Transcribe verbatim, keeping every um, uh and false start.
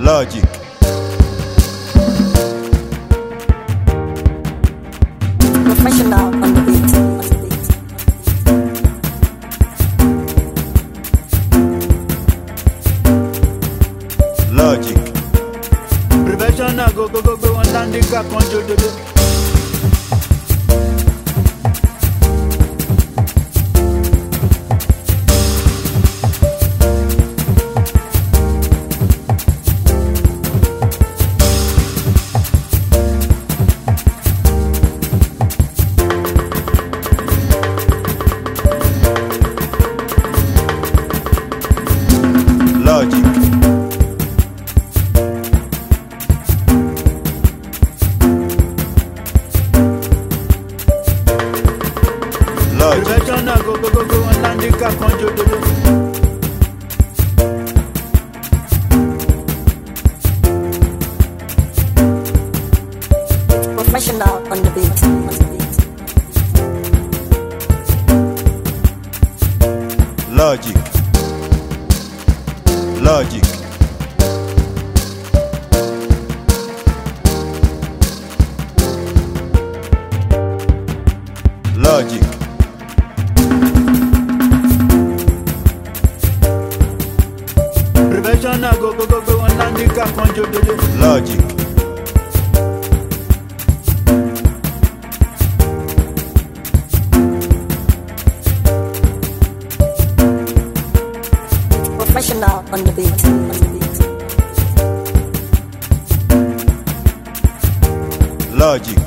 Logic. Professional on the beat. On the beat. Logic. Professional go go go go and land the cap on do do do. Logic. Logic. Professional go go go go and land the cap on do do do. Professional on the beat. On the beat. Logic. Logic. Logic. Professional go go go go and land the cap on do do do. Logic. Professional on the beat. On the beat. Logic.